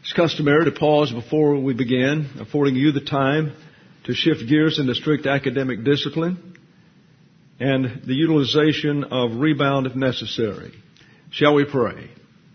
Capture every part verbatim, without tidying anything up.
It's customary to pause before we begin, affording you the time to shift gears into strict academic discipline and the utilization of rebound if necessary. Shall we pray?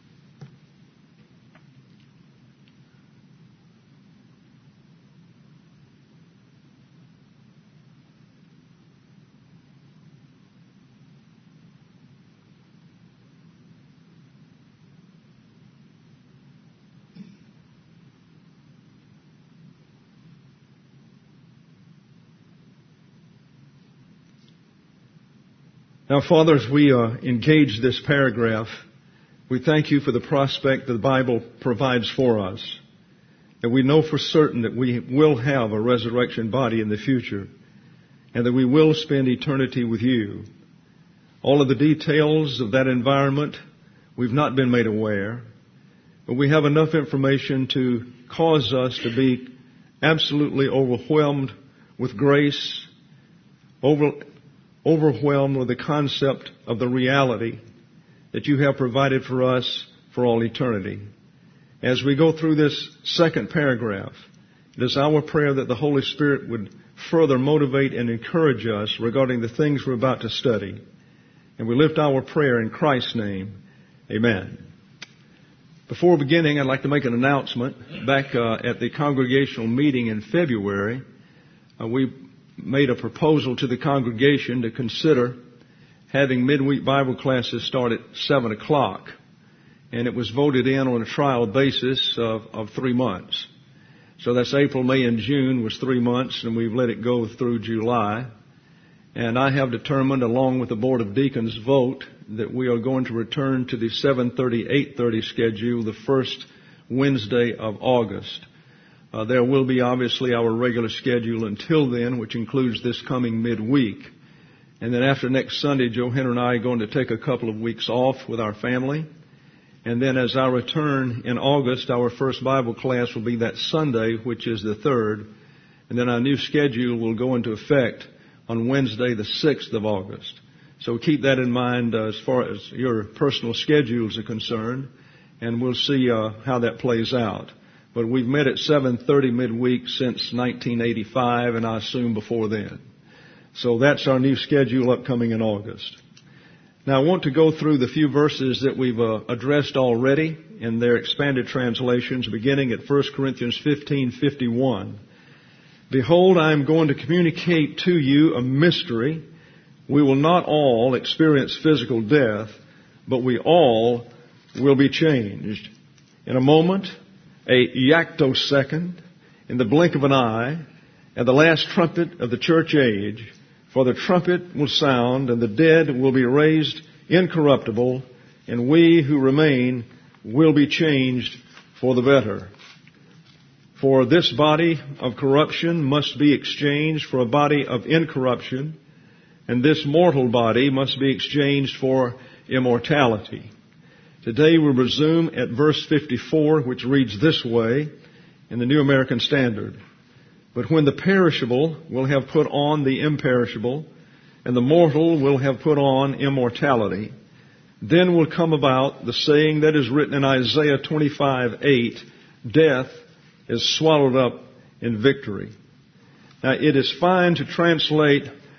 Now, Father, as we uh, engage this paragraph, we thank you for the prospect that the Bible provides for us. And we know for certain that we will have a resurrection body in the future and that we will spend eternity with you. All of the details of that environment we've not been made aware, but we have enough information to cause us to be absolutely overwhelmed with grace, over overwhelmed with the concept of the reality that you have provided for us for all eternity. As we go through this second paragraph, it is our prayer that the Holy Spirit would further motivate and encourage us regarding the things we're about to study. And we lift our prayer in Christ's name. Amen. Before beginning, I'd like to make an announcement. Back uh, at the congregational meeting in February, uh, we made a proposal to the congregation to consider having midweek Bible classes start at seven o'clock. And it was voted in on a trial basis of, of three months. So that's April, May, and June was three months, and we've let it go through July. And I have determined, along with the Board of Deacons vote, that we are going to return to the seven thirty, eight thirty schedule the first Wednesday of August. Uh, there will be obviously our regular schedule until then, which includes this coming midweek. And then after next Sunday, Joe Henry and I are going to take a couple of weeks off with our family. And then as I return in August, our first Bible class will be that Sunday, which is the third. And then our new schedule will go into effect on Wednesday, the sixth of August. So keep that in mind uh, as far as your personal schedules are concerned. And we'll see uh, how that plays out. But we've met at seven thirty midweek since nineteen eighty-five, and I assume before then. So that's our new schedule upcoming in August. Now I want to go through the few verses that we've uh, addressed already in their expanded translations, beginning at First Corinthians fifteen fifty-one. Behold, I am going to communicate to you a mystery. We will not all experience physical death, but we all will be changed. In a moment, a yactosecond, in the blink of an eye, at the last trumpet of the church age, for the trumpet will sound, and the dead will be raised incorruptible, and we who remain will be changed for the better. For this body of corruption must be exchanged for a body of incorruption, and this mortal body must be exchanged for immortality. Today we resume at verse fifty-four, which reads this way in the New American Standard. But when the perishable will have put on the imperishable, and the mortal will have put on immortality, then will come about the saying that is written in Isaiah twenty-five eight, death is swallowed up in victory. Now it is fine to translate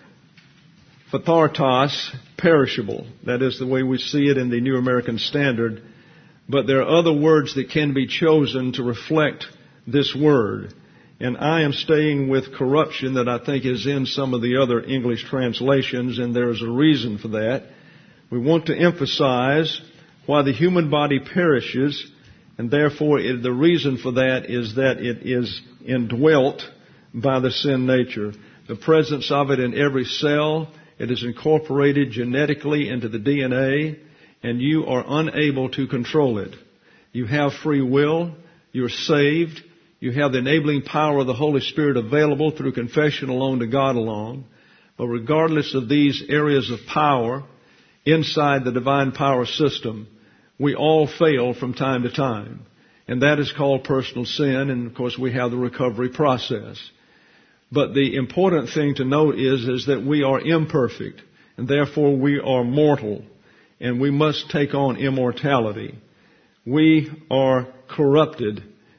phthartos, perishable. That is the way we see it in the New American Standard. But there are other words that can be chosen to reflect this word. And I am staying with corruption that I think is in some of the other English translations, and there is a reason for that. We want to emphasize why the human body perishes, and therefore it, the reason for that is that it is indwelt by the sin nature. The presence of it in every cell. It is incorporated genetically into the D N A, and you are unable to control it. You have free will. You're saved. You have the enabling power of the Holy Spirit available through confession alone to God alone. But regardless of these areas of power inside the divine power system, we all fail from time to time. And that is called personal sin, and of course we have the recovery process. But the important thing to note is, is that we are imperfect, and therefore we are mortal, and we must take on immortality. We are corrupted,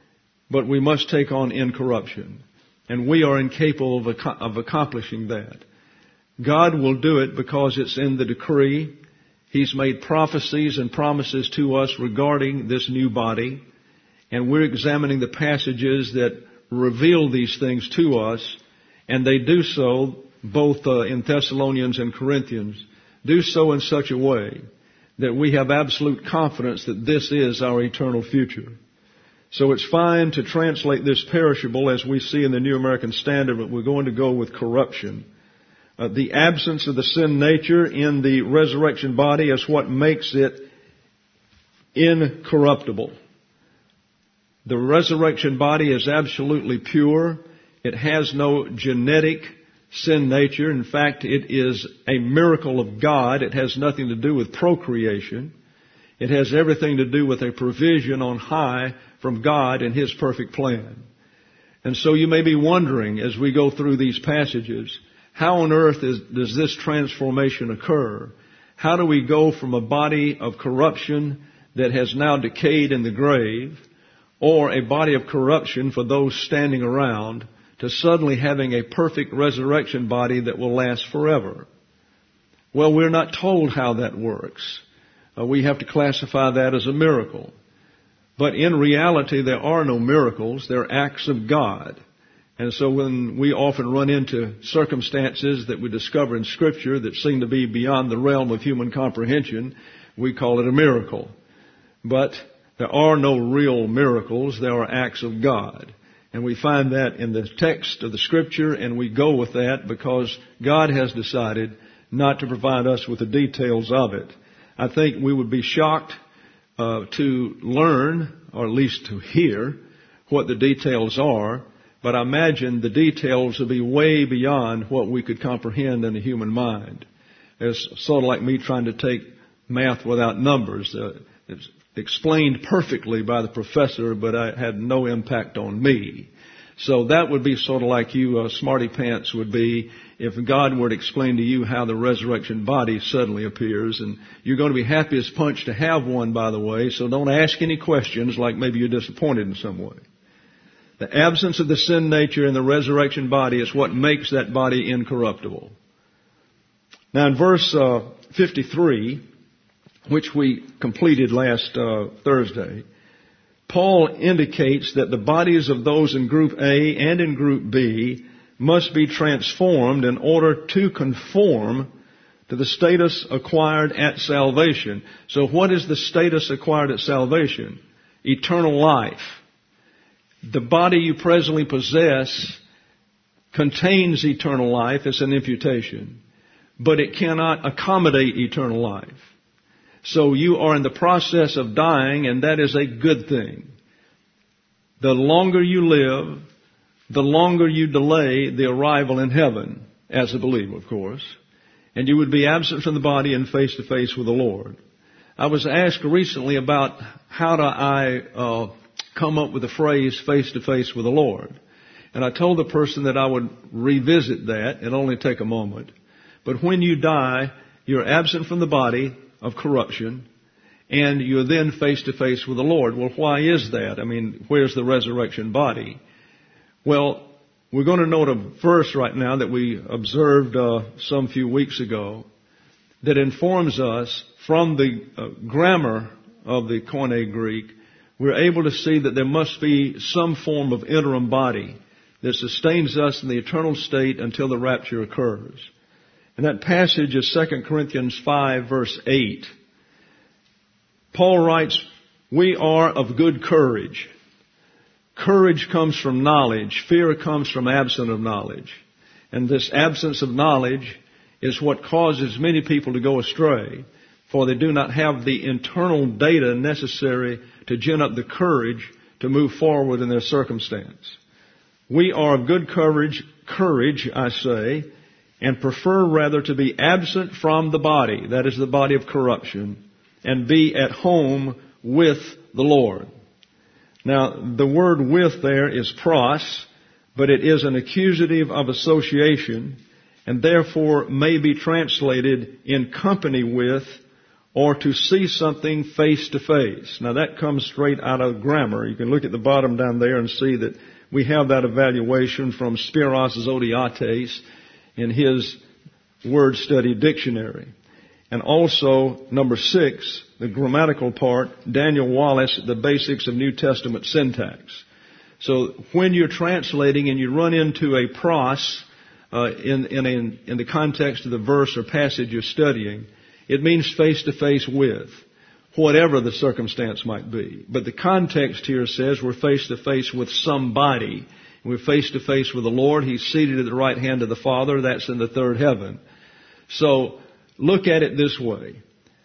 but we must take on incorruption. And we are incapable of, ac- of accomplishing that. God will do it because it's in the decree. He's made prophecies and promises to us regarding this new body. And we're examining the passages that reveal these things to us. And they do so, both uh, in Thessalonians and Corinthians, do so in such a way that we have absolute confidence that this is our eternal future. So it's fine to translate this perishable as we see in the New American Standard, but we're going to go with corruption. Uh, the absence of the sin nature in the resurrection body is what makes it incorruptible. The resurrection body is absolutely pure. It has no genetic sin nature. In fact, it is a miracle of God. It has nothing to do with procreation. It has everything to do with a provision on high from God and His perfect plan. And so you may be wondering as we go through these passages, how on earth is, does this transformation occur? How do we go from a body of corruption that has now decayed in the grave, or a body of corruption for those standing around, to suddenly having a perfect resurrection body that will last forever? Well, we're not told how that works. Uh, we have to classify that as a miracle. But in reality, there are no miracles. They're acts of God. And so when we often run into circumstances that we discover in Scripture that seem to be beyond the realm of human comprehension, we call it a miracle. But there are no real miracles. There are acts of God. And we find that in the text of the Scripture, and we go with that because God has decided not to provide us with the details of it. I think we would be shocked uh, to learn, or at least to hear, what the details are, but I imagine the details will be way beyond what we could comprehend in the human mind. It's sort of like me trying to take math without numbers. Uh, it's explained perfectly by the professor, but it had no impact on me. So that would be sort of like you, uh, smarty pants would be if God were to explain to you how the resurrection body suddenly appears. And you're going to be happy as punch to have one, by the way, so don't ask any questions like maybe you're disappointed in some way. The absence of the sin nature in the resurrection body is what makes that body incorruptible. Now in verse uh, fifty-three, which we completed last uh, Thursday, Paul indicates that the bodies of those in Group A and in Group B must be transformed in order to conform to the status acquired at salvation. So what is the status acquired at salvation? Eternal life. The body you presently possess contains eternal life. It's an imputation. But it cannot accommodate eternal life. So you are in the process of dying, and that is a good thing. The longer you live, the longer you delay the arrival in heaven, as a believer, of course. And you would be absent from the body and face to face with the Lord. I was asked recently about how do I uh, come up with the phrase face to face with the Lord. And I told the person that I would revisit that. It'll only take a moment. But when you die, you're absent from the body of corruption, and you're then face to face with the Lord. Well, why is that? I mean, where's the resurrection body? Well, we're going to note a verse right now that we observed uh, some few weeks ago that informs us from the uh, grammar of the Koine Greek, we're able to see that there must be some form of interim body that sustains us in the eternal state until the rapture occurs. And that passage is Second Corinthians five, verse eight. Paul writes, we are of good courage. Courage comes from knowledge. Fear comes from absence of knowledge. And this absence of knowledge is what causes many people to go astray, for they do not have the internal data necessary to gin up the courage to move forward in their circumstance. We are of good courage, courage, I say, and prefer rather to be absent from the body, that is the body of corruption, and be at home with the Lord. Now, the word with there is pros, but it is an accusative of association, and therefore may be translated in company with, or to see something face to face. Now that comes straight out of grammar. You can look at the bottom down there and see that we have that evaluation from Spiros Zodhiates in his word study dictionary. And also, number six, the grammatical part, Daniel Wallace, the basics of New Testament syntax. So when you're translating and you run into a pros uh, in, in, in, in the context of the verse or passage you're studying, it means face to face with, whatever the circumstance might be. But the context here says we're face to face with somebody. We're face to face with the Lord. He's seated at the right hand of the Father. That's in the third heaven. So look at it this way.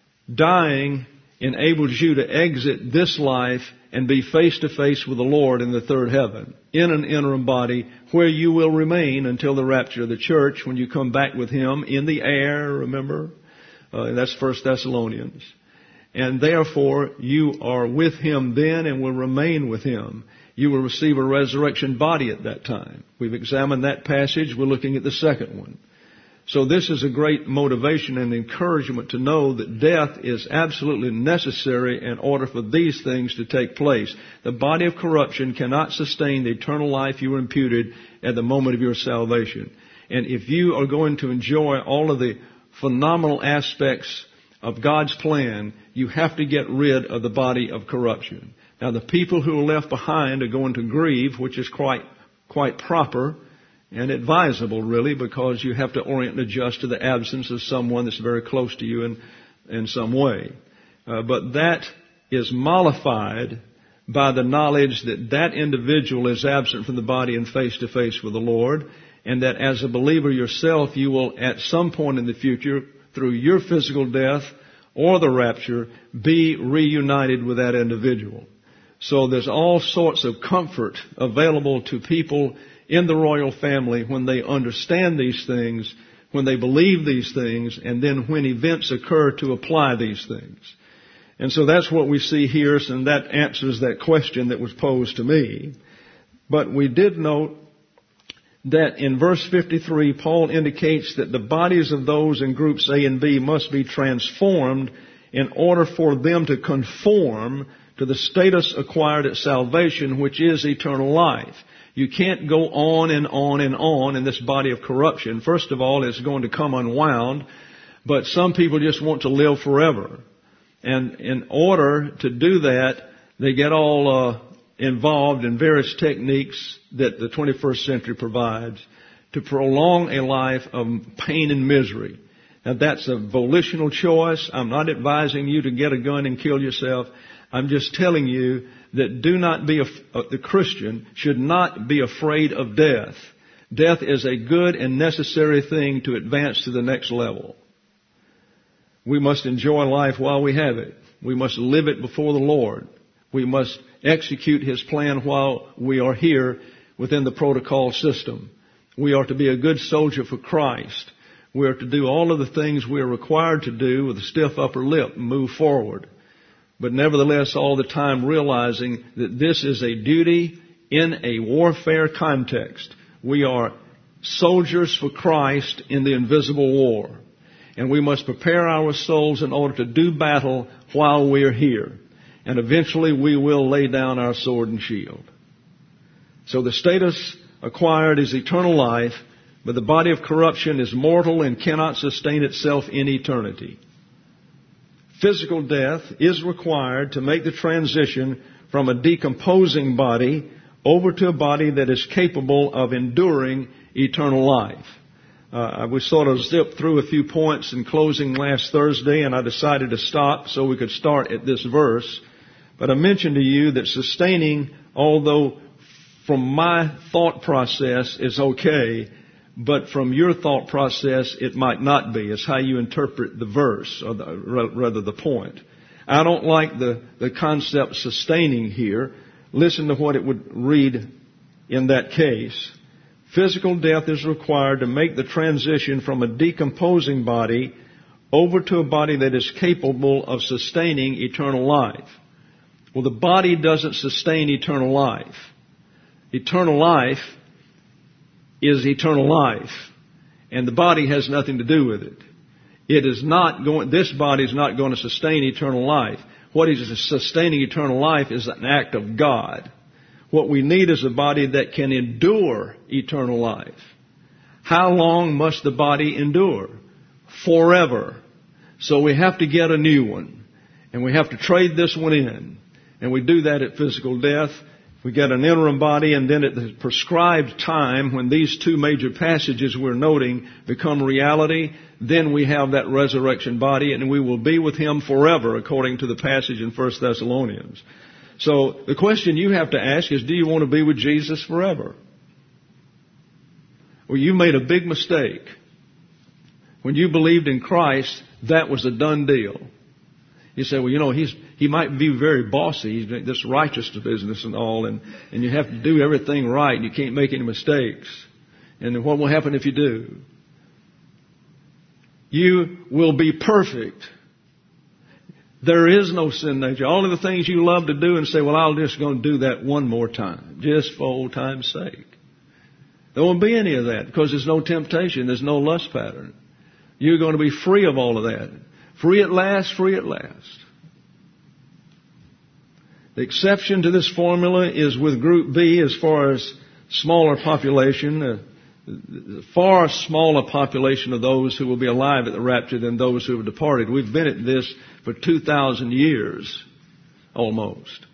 Dying enables you to exit this life and be face to face with the Lord in the third heaven, in an interim body where you will remain until the rapture of the church when you come back with Him in the air, remember? Uh, that's First Thessalonians. And therefore, you are with Him then and will remain with Him. You will receive a resurrection body at that time. We've examined that passage. We're looking at the second one. So this is a great motivation and encouragement to know that death is absolutely necessary in order for these things to take place. The body of corruption cannot sustain the eternal life you were imputed at the moment of your salvation. And if you are going to enjoy all of the phenomenal aspects of God's plan, you have to get rid of the body of corruption. Now, the people who are left behind are going to grieve, which is quite, quite proper and advisable, really, because you have to orient and adjust to the absence of someone that's very close to you in, in some way. Uh, but that is mollified by the knowledge that that individual is absent from the body and face to face with the Lord, and that as a believer yourself, you will at some point in the future, through your physical death or the rapture, be reunited with that individual. So there's all sorts of comfort available to people in the royal family when they understand these things, when they believe these things, and then when events occur to apply these things. And so that's what we see here, and that answers that question that was posed to me. But we did note that in verse fifty-three, Paul indicates that the bodies of those in groups A and B must be transformed in order for them to conform to the status acquired at salvation, which is eternal life. You can't go on and on and on in this body of corruption. First of all, it's going to come unwound, but some people just want to live forever. And in order to do that, they get all uh, involved in various techniques that the twenty-first century provides to prolong a life of pain and misery. Now, that's a volitional choice. I'm not advising you to get a gun and kill yourself. I'm just telling you that do not be, a, the Christian should not be afraid of death. Death is a good and necessary thing to advance to the next level. We must enjoy life while we have it. We must live it before the Lord. We must execute His plan while we are here within the protocol system. We are to be a good soldier for Christ. We are to do all of the things we are required to do with a stiff upper lip and move forward. But nevertheless, all the time realizing that this is a duty in a warfare context. We are soldiers for Christ in the invisible war. And we must prepare our souls in order to do battle while we are here. And eventually we will lay down our sword and shield. So the status acquired is eternal life, but the body of corruption is mortal and cannot sustain itself in eternity. Physical death is required to make the transition from a decomposing body over to a body that is capable of enduring eternal life. Uh, we sort of zipped through a few points in closing last Thursday, and I decided to stop so we could start at this verse. But I mentioned to you that sustaining, although from my thought process is okay, but from your thought process, it might not be. It's how you interpret the verse, or the, rather the point. I don't like the, the concept sustaining here. Listen to what it would read in that case. Physical death is required to make the transition from a decomposing body over to a body that is capable of sustaining eternal life. Well, the body doesn't sustain eternal life. Eternal life is eternal life, and the body has nothing to do with it. It is not going, this body is not going to sustain eternal life. What is sustaining eternal life is an act of God. What we need is a body that can endure eternal life. How long must the body endure? Forever. So we have to get a new one. And we have to trade this one in. And we do that at physical death. We get an interim body, and then at the prescribed time, when these two major passages we're noting become reality, then we have that resurrection body, and we will be with Him forever, according to the passage in First Thessalonians. So the question you have to ask is, do you want to be with Jesus forever? Well, you made a big mistake. When you believed in Christ, that was a done deal. You say, well, you know, he's he might be very bossy, he's this righteous business and all, and, and you have to do everything right, and you can't make any mistakes. And then what will happen if you do? You will be perfect. There is no sin nature. All of the things you love to do and say, well, I'm just going to do that one more time, just for old time's sake. There won't be any of that because there's no temptation, there's no lust pattern. You're going to be free of all of that. Free at last, free at last. The exception to this formula is with Group B as far as smaller population, uh, far smaller population of those who will be alive at the rapture than those who have departed. We've been at this for two thousand years, almost.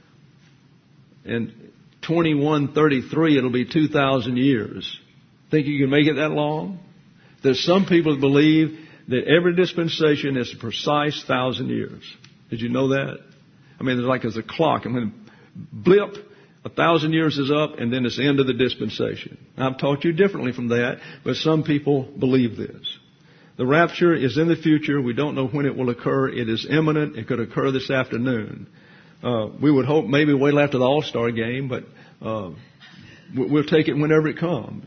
And twenty-one thirty-three, it'll be two thousand years. Think you can make it that long? There's some people that believe that every dispensation is a precise thousand years. Did you know that? I mean, it's like as a clock. And when blip, a thousand years is up, and then it's the end of the dispensation. I've taught you differently from that, but some people believe this. The rapture is in the future. We don't know when it will occur. It is imminent. It could occur this afternoon. Uh, we would hope maybe wait after the All-Star game, but uh, we'll take it whenever it comes.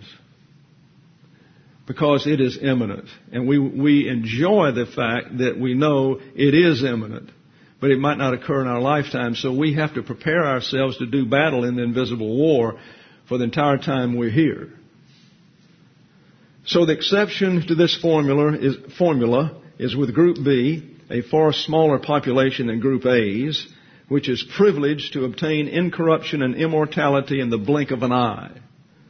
Because it is imminent. And we, we enjoy the fact that we know it is imminent. But it might not occur in our lifetime. So we have to prepare ourselves to do battle in the invisible war for the entire time we're here. So the exception to this formula is, formula is with Group B, a far smaller population than Group A's, which is privileged to obtain incorruption and immortality in the blink of an eye.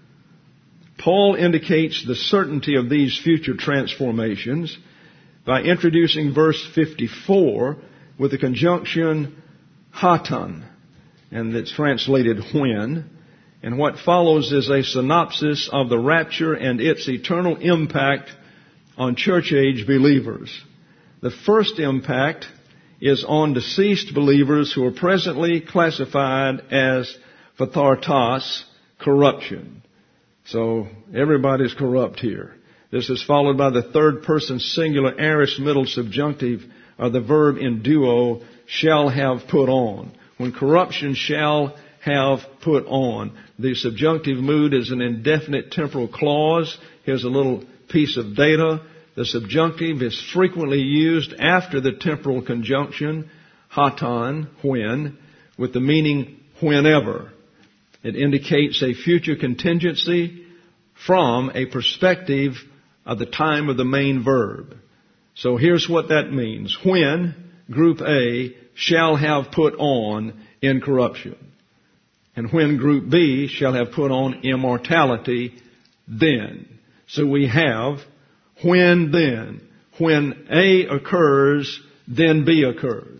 Paul indicates the certainty of these future transformations by introducing verse fifty-four with the conjunction hatan, and it's translated when. And what follows is a synopsis of the rapture and its eternal impact on church-age believers. The first impact is on deceased believers who are presently classified as phthartos, corruption. So everybody's corrupt here. This is followed by the third person singular aorist middle subjunctive of the verb in duo, shall have put on. When corruption shall have put on. The subjunctive mood is an indefinite temporal clause. Here's a little piece of data. The subjunctive is frequently used after the temporal conjunction, hatan, when, with the meaning whenever. It indicates a future contingency from a perspective of the time of the main verb. So here's what that means. When, Group A, shall have put on incorruption. And when Group B shall have put on immortality, then. So we have when then. When A occurs, then B occurs.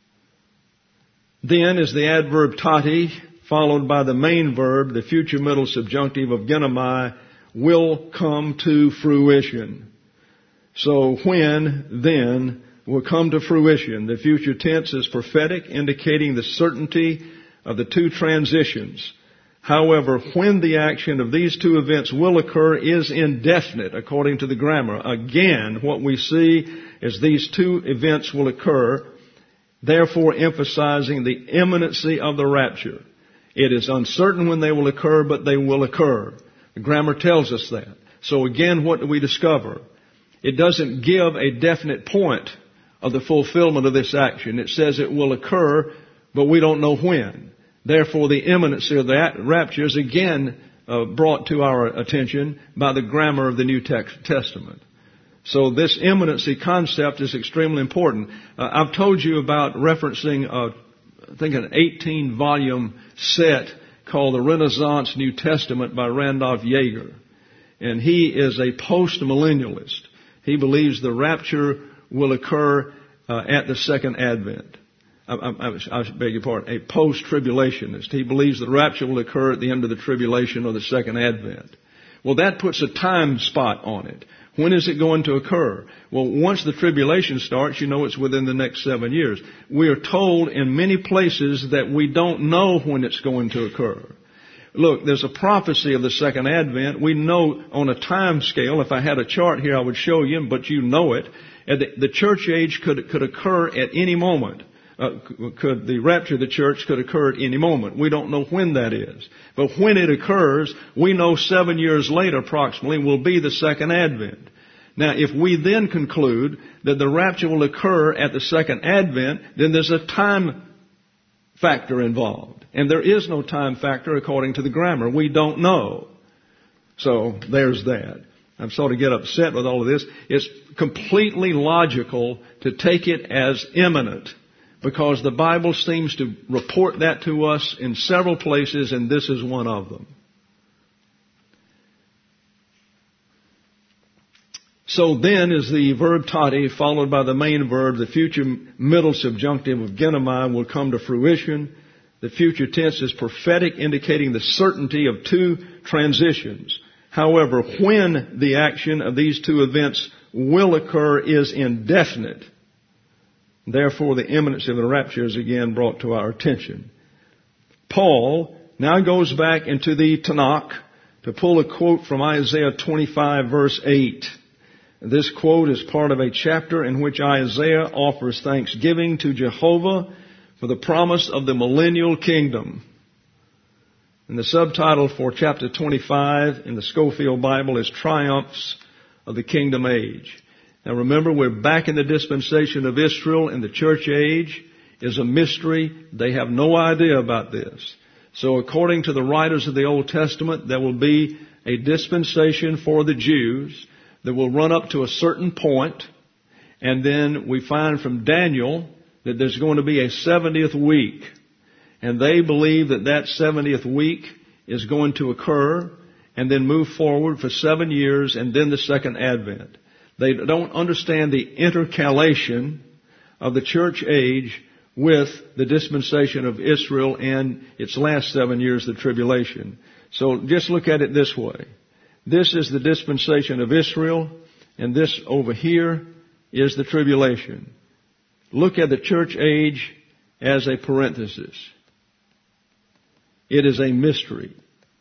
Then is the adverb tati, followed by the main verb, the future middle subjunctive of genomai, will come to fruition. So when, then, will come to fruition. The future tense is prophetic, indicating the certainty of the two transitions. However, when the action of these two events will occur is indefinite, according to the grammar. Again, what we see is these two events will occur, therefore emphasizing the imminency of the rapture. It is uncertain when they will occur, but they will occur. The grammar tells us that. So again, what do we discover? It doesn't give a definite point of the fulfillment of this action. It says it will occur, but we don't know when. Therefore, the imminency of the rapture is again uh, brought to our attention by the grammar of the New Testament. So this imminency concept is extremely important. Uh, I've told you about referencing, uh, I think, an eighteen volume set called the Renaissance New Testament by Randolph Yeager. And he is a post-millennialist. He believes the rapture will occur uh, at the second advent. I, I, I beg your pardon, a post-tribulationist. He believes the rapture will occur at the end of the tribulation or the second advent. Well, that puts a time spot on it. When is it going to occur? Well, once the tribulation starts, you know it's within the next seven years. We are told in many places that we don't know when it's going to occur. Look, there's a prophecy of the second advent. We know on a time scale, if I had a chart here, I would show you, but you know it. The church age could, could occur at any moment. Uh, could the rapture of the church could occur at any moment. We don't know when that is. But when it occurs, we know seven years later approximately will be the second advent. Now, if we then conclude that the rapture will occur at the second advent, then there's a time factor involved. And there is no time factor according to the grammar. We don't know. So there's that. I'm sorry to get upset with all of this. It's completely logical to take it as imminent, because the Bible seems to report that to us in several places, and this is one of them. So then is the verb tati followed by the main verb. The future middle subjunctive of genomai will come to fruition. The future tense is prophetic, indicating the certainty of two transitions. However, when the action of these two events will occur is indefinite. Therefore, the imminency of the rapture is again brought to our attention. Paul now goes back into the Tanakh to pull a quote from Isaiah twenty-five, verse eight. This quote is part of a chapter in which Isaiah offers thanksgiving to Jehovah for the promise of the millennial kingdom. And the subtitle for chapter twenty-five in the Scofield Bible is Triumphs of the Kingdom Age. Now remember, we're back in the dispensation of Israel, and the church age is a mystery. They have no idea about this. So according to the writers of the Old Testament, there will be a dispensation for the Jews that will run up to a certain point, and then we find from Daniel that there's going to be a seventieth week. And they believe that that seventieth week is going to occur and then move forward for seven years and then the second advent. They don't understand the intercalation of the church age with the dispensation of Israel and its last seven years, the tribulation. So just look at it this way. This is the dispensation of Israel, and this over here is the tribulation. Look at the church age as a parenthesis. It is a mystery.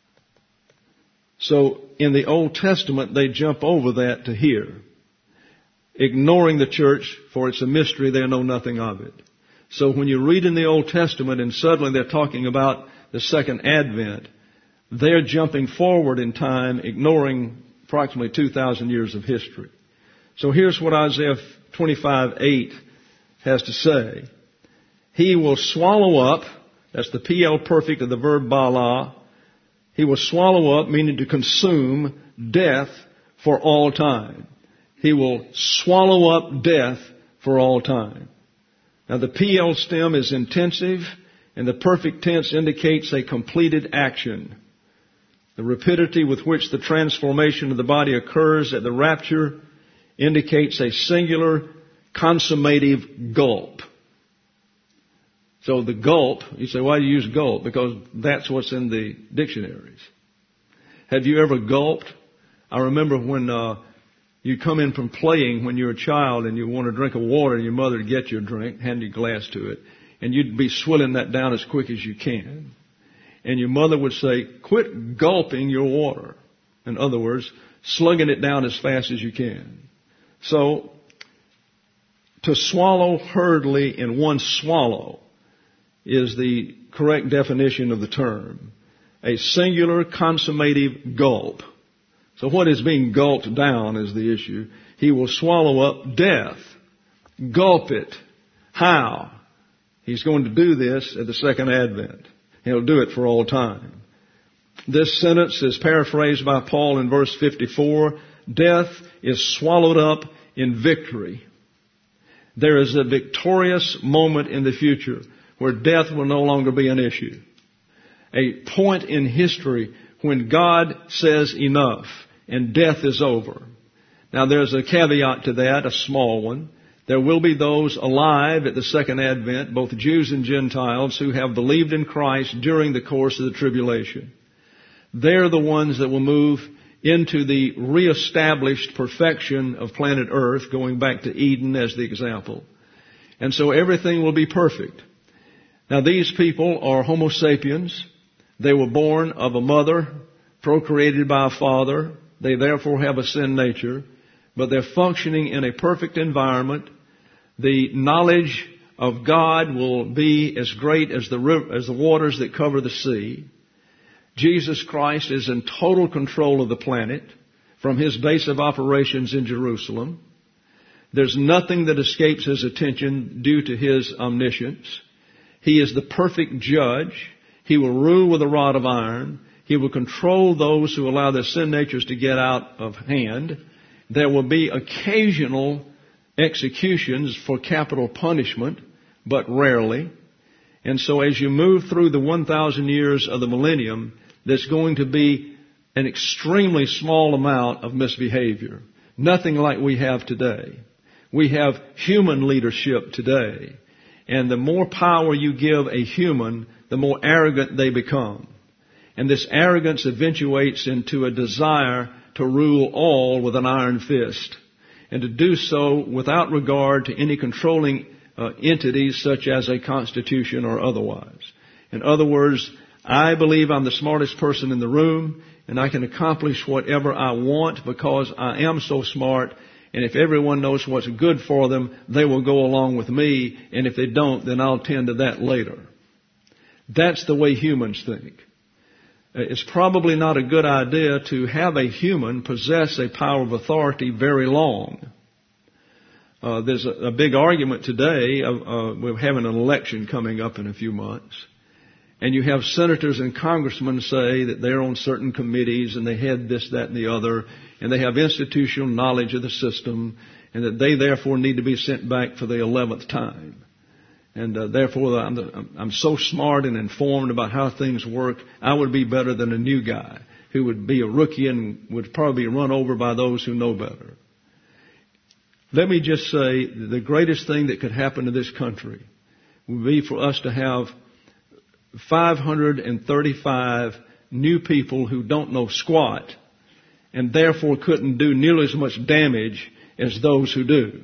So in the Old Testament, they jump over that to here, ignoring the church, for it's a mystery, they know nothing of it. So when you read in the Old Testament and suddenly they're talking about the second advent, they're jumping forward in time, ignoring approximately two thousand years of history. So here's what Isaiah twenty-five eight has to say. He will swallow up, that's the P L perfect of the verb bala. He will swallow up, meaning to consume, death for all time. He will swallow up death for all time. Now the P L stem is intensive, and the perfect tense indicates a completed action. The rapidity with which the transformation of the body occurs at the rapture indicates a singular consummative gulp. So the gulp, you say, why do you use gulp? Because that's what's in the dictionaries. Have you ever gulped? I remember when uh, you come in from playing when you're a child and you want a drink of water, and your mother would get you a drink, hand you a glass to it, and you'd be swilling that down as quick as you can. And your mother would say, quit gulping your water. In other words, slugging it down as fast as you can. So, to swallow hurriedly in one swallow is the correct definition of the term. A singular consummative gulp. So what is being gulped down is the issue. He will swallow up death. Gulp it. How? He's going to do this at the second advent. He'll do it for all time. This sentence is paraphrased by Paul in verse fifty-four. Death is swallowed up in victory. There is a victorious moment in the future where death will no longer be an issue. A point in history when God says enough and death is over. Now there's a caveat to that, a small one. There will be those alive at the second advent, both Jews and Gentiles, who have believed in Christ during the course of the tribulation. They're the ones that will move into the reestablished perfection of planet Earth, going back to Eden as the example. And so everything will be perfect. Now these people are Homo sapiens. They were born of a mother, procreated by a father. They therefore have a sin nature, but they're functioning in a perfect environment. The knowledge of God will be as great as the river, as the waters that cover the sea. Jesus Christ is in total control of the planet from His base of operations in Jerusalem. There's nothing that escapes His attention due to His omniscience. He is the perfect judge. He will rule with a rod of iron. He will control those who allow their sin natures to get out of hand. There will be occasional executions for capital punishment, but rarely. And so as you move through the one thousand years of the millennium, there's going to be an extremely small amount of misbehavior. Nothing like we have today. We have human leadership today. And the more power you give a human, the more arrogant they become. And this arrogance eventuates into a desire to rule all with an iron fist, and to do so without regard to any controlling uh, entities such as a constitution or otherwise. In other words, I believe I'm the smartest person in the room, and I can accomplish whatever I want because I am so smart, and if everyone knows what's good for them, they will go along with me, and if they don't, then I'll tend to that later. That's the way humans think. It's probably not a good idea to have a human possess a power of authority very long. Uh, there's a, a big argument today. Of, uh, we're having an election coming up in a few months. And you have senators and congressmen say that they're on certain committees and they head this, that, and the other, and they have institutional knowledge of the system, and that they therefore need to be sent back for the eleventh time. And uh, therefore, I'm, I'm so smart and informed about how things work, I would be better than a new guy who would be a rookie and would probably be run over by those who know better. Let me just say, the greatest thing that could happen to this country would be for us to have five hundred thirty-five new people who don't know squat and therefore couldn't do nearly as much damage as those who do.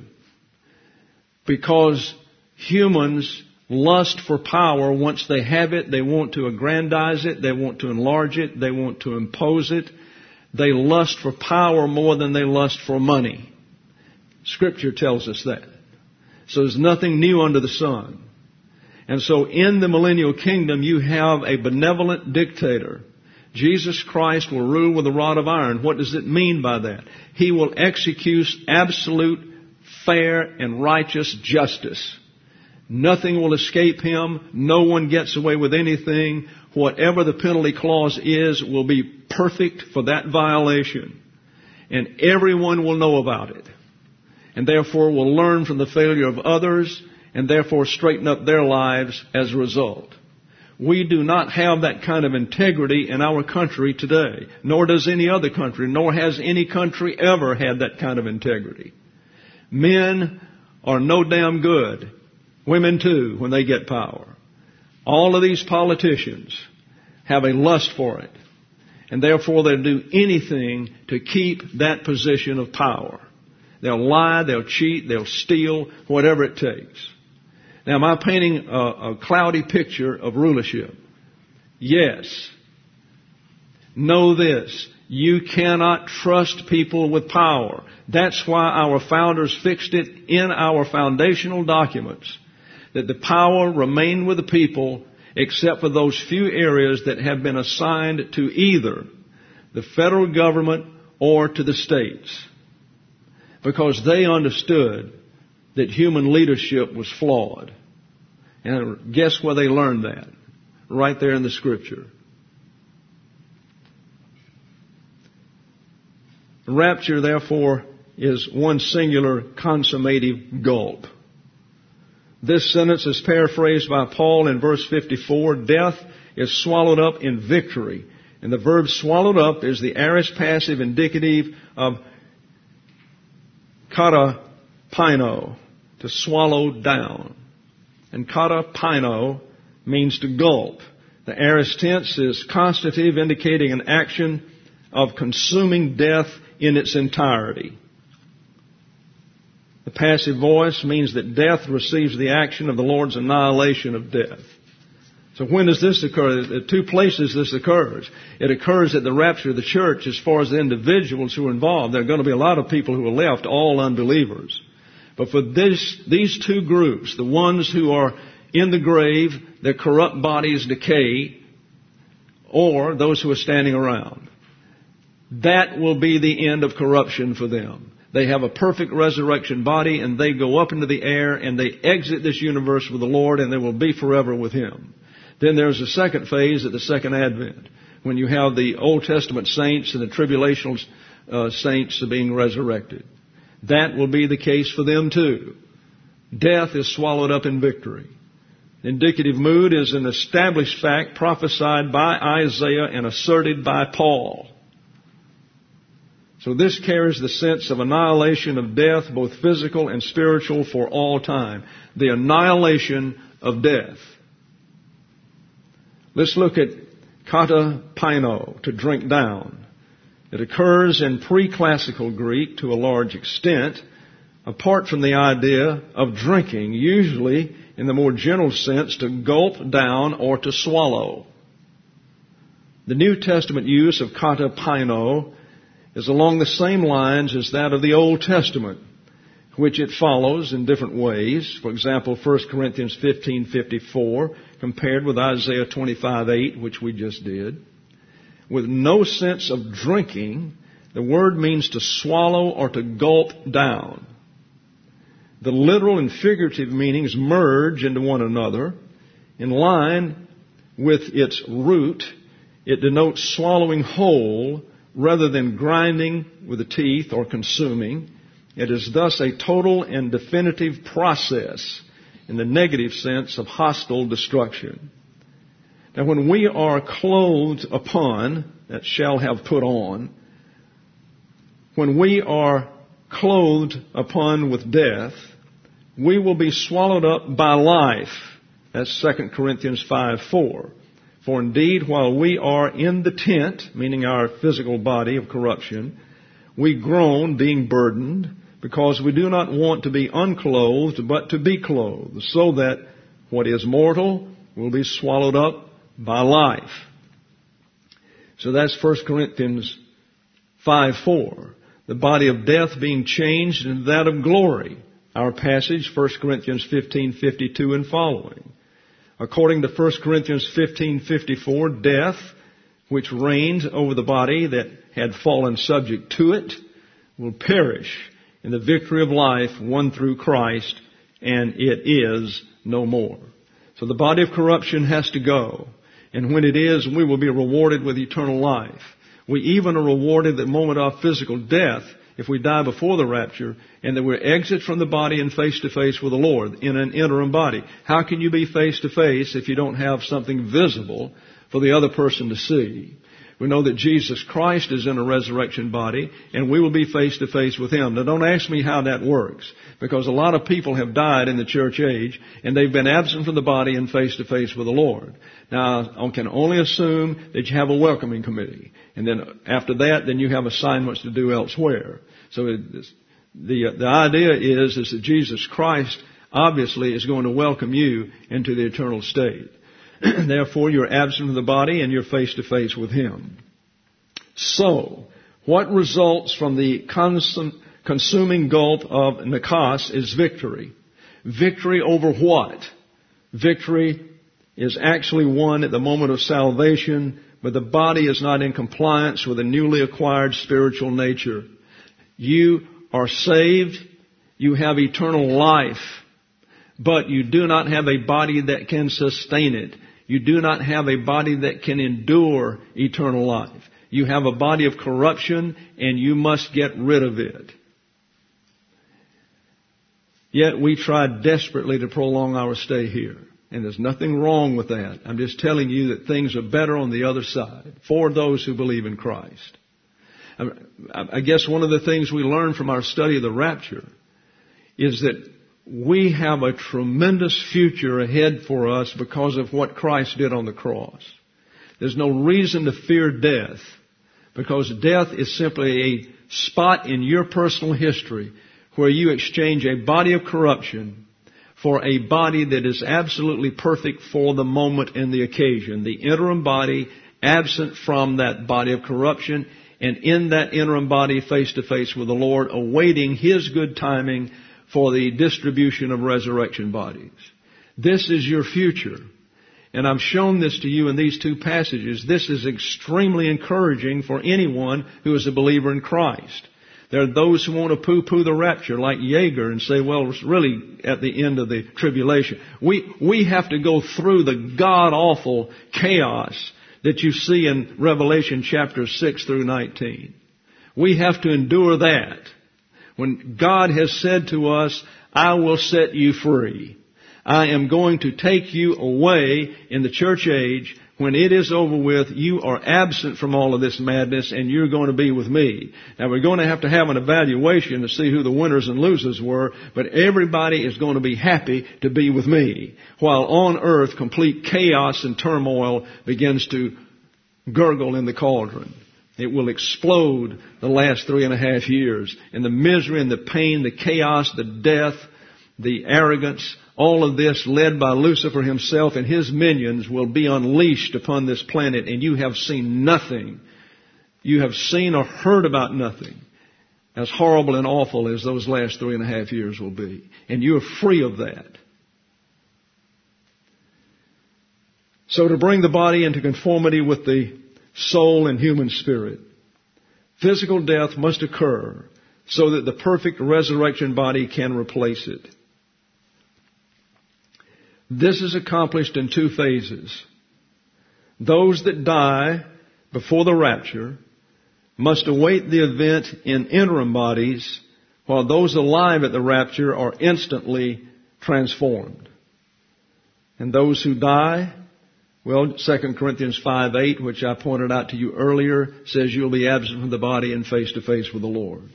Because humans lust for power. Once they have it, they want to aggrandize it, they want to enlarge it, they want to impose it. They lust for power more than they lust for money. Scripture tells us that. So there's nothing new under the sun. And so in the millennial kingdom, you have a benevolent dictator. Jesus Christ will rule with a rod of iron. What does it mean by that? He will execute absolute, fair, and righteous justice. Nothing will escape Him. No one gets away with anything. Whatever the penalty clause is will be perfect for that violation. And everyone will know about it. And therefore will learn from the failure of others, and therefore straighten up their lives as a result. We do not have that kind of integrity in our country today, nor does any other country, nor has any country ever had that kind of integrity. Men are no damn good. Women too, when they get power. All of these politicians have a lust for it, and therefore they'll do anything to keep that position of power. They'll lie, they'll cheat, they'll steal, whatever it takes. Now, am I painting a, a cloudy picture of rulership? Yes. Know this. You cannot trust people with power. That's why our founders fixed it in our foundational documents, that the power remained with the people except for those few areas that have been assigned to either the federal government or to the states, because they understood that human leadership was flawed. And guess where they learned that? Right there in the Scripture. Rapture, therefore, is one singular consummative gulp. This sentence is paraphrased by Paul in verse fifty-four. Death is swallowed up in victory. And the verb swallowed up is the aorist passive indicative of katapaino, to swallow down. And katapaino means to gulp. The aorist tense is constative, indicating an action of consuming death in its entirety. The passive voice means that death receives the action of the Lord's annihilation of death. So when does this occur? At two places this occurs. It occurs at the rapture of the church as far as the individuals who are involved. There are going to be a lot of people who are left, all unbelievers. But for this, these two groups, the ones who are in the grave, their corrupt bodies decay, or those who are standing around, that will be the end of corruption for them. They have a perfect resurrection body, and they go up into the air, and they exit this universe with the Lord, and they will be forever with Him. Then there's a second phase at the second advent, when you have the Old Testament saints and the tribulational uh, saints being resurrected. That will be the case for them too. Death is swallowed up in victory. The indicative mood is an established fact prophesied by Isaiah and asserted by Paul. So this carries the sense of annihilation of death, both physical and spiritual, for all time. The annihilation of death. Let's look at katapaino, to drink down. It occurs in pre-classical Greek to a large extent, apart from the idea of drinking, usually in the more general sense to gulp down or to swallow. The New Testament use of katapaino is along the same lines as that of the Old Testament, which it follows in different ways. For example, First Corinthians fifteen fifty-four, compared with Isaiah twenty-five eight, which we just did. With no sense of drinking, the word means to swallow or to gulp down. The literal and figurative meanings merge into one another. In line with its root, it denotes swallowing whole rather than grinding with the teeth or consuming. It is thus a total and definitive process in the negative sense of hostile destruction. Now, when we are clothed upon, that shall have put on, when we are clothed upon with death, we will be swallowed up by life. That's Second Corinthians five four. For indeed, while we are in the tent, meaning our physical body of corruption, we groan, being burdened, because we do not want to be unclothed, but to be clothed, so that what is mortal will be swallowed up by life. So that's First Corinthians five four. The body of death being changed into that of glory. Our passage, First Corinthians fifteen fifty-two and following. According to First Corinthians fifteen fifty-four, death, which reigned over the body that had fallen subject to it, will perish in the victory of life won through Christ, and it is no more. So the body of corruption has to go. And when it is, we will be rewarded with eternal life. We even are rewarded at the moment of physical death if we die before the rapture, and that we're exit from the body and face to face with the Lord in an interim body. How can you be face to face if you don't have something visible for the other person to see? We know that Jesus Christ is in a resurrection body, and we will be face to face with Him. Now, don't ask me how that works, because a lot of people have died in the church age, and they've been absent from the body and face to face with the Lord. Now, I can only assume that you have a welcoming committee, and then after that, then you have assignments to do elsewhere. So it, the the idea is is that Jesus Christ obviously is going to welcome you into the eternal state. Therefore, you're absent from the body and you're face to face with Him. So, what results from the constant, consuming gulp of Nikos is victory. Victory over what? Victory is actually won at the moment of salvation, but the body is not in compliance with a newly acquired spiritual nature. You are saved, you have eternal life, but you do not have a body that can sustain it. You do not have a body that can endure eternal life. You have a body of corruption, and you must get rid of it. Yet we try desperately to prolong our stay here. And there's nothing wrong with that. I'm just telling you that things are better on the other side for those who believe in Christ. I guess one of the things we learn from our study of the rapture is that we have a tremendous future ahead for us because of what Christ did on the cross. There's no reason to fear death, because death is simply a spot in your personal history where you exchange a body of corruption for a body that is absolutely perfect for the moment and the occasion. The interim body absent from that body of corruption, and in that interim body face to face with the Lord, awaiting His good timing for the distribution of resurrection bodies. This is your future. And I've shown this to you in these two passages. This is extremely encouraging for anyone who is a believer in Christ. There are those who want to poo-poo the rapture like Yeager and say, well, it's really at the end of the tribulation. We, we have to go through the god-awful chaos that you see in Revelation chapter six through nineteen. We have to endure that. When God has said to us, I will set you free. I am going to take you away in the church age. When it is over with, you are absent from all of this madness and you're going to be with me. Now, we're going to have to have an evaluation to see who the winners and losers were, but everybody is going to be happy to be with me. While on earth, complete chaos and turmoil begins to gurgle in the cauldron. It will explode the last three and a half years. And the misery and the pain, the chaos, the death, the arrogance, all of this led by Lucifer himself and his minions will be unleashed upon this planet, and you have seen nothing. You have seen or heard about nothing as horrible and awful as those last three and a half years will be. And you're free of that. So to bring the body into conformity with the soul and human spirit, physical death must occur so that the perfect resurrection body can replace it. This is accomplished in two phases. Those that die before the rapture must await the event in interim bodies, while those alive at the rapture are instantly transformed. And those who die, well, Second Corinthians five eight, which I pointed out to you earlier, says you'll be absent from the body and face to face with the Lord.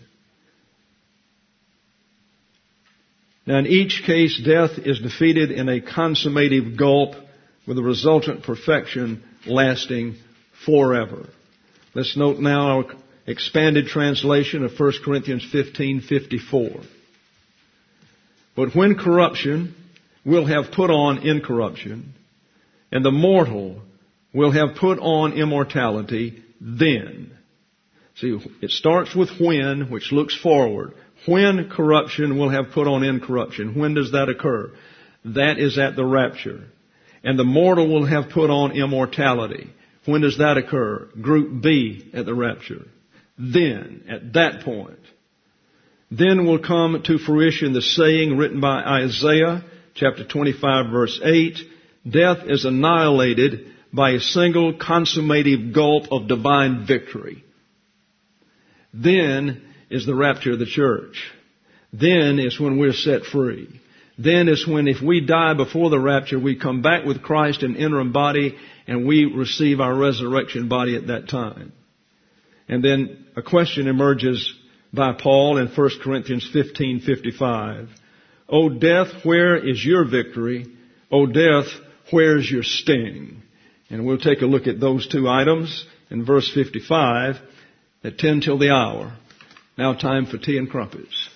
Now, in each case, death is defeated in a consummative gulp with a resultant perfection lasting forever. Let's note now our expanded translation of First Corinthians fifteen fifty-four. But when corruption will have put on incorruption, and the mortal will have put on immortality, then. See, it starts with when, which looks forward. When corruption will have put on incorruption. When does that occur? That is at the rapture. And the mortal will have put on immortality. When does that occur? Group B at the rapture. Then, at that point, then will come to fruition the saying written by Isaiah, chapter twenty-five, verse eight, death is annihilated by a single consummative gulp of divine victory. Then is the rapture of the church. Then is when we're set free. Then is when, if we die before the rapture, we come back with Christ in interim body and we receive our resurrection body at that time. And then a question emerges by Paul in First Corinthians fifteen fifty-five. O death, where is your victory? O death, where is your sting? And we'll take a look at those two items in verse fifty-five at ten till the hour. Now time for tea and crumpets.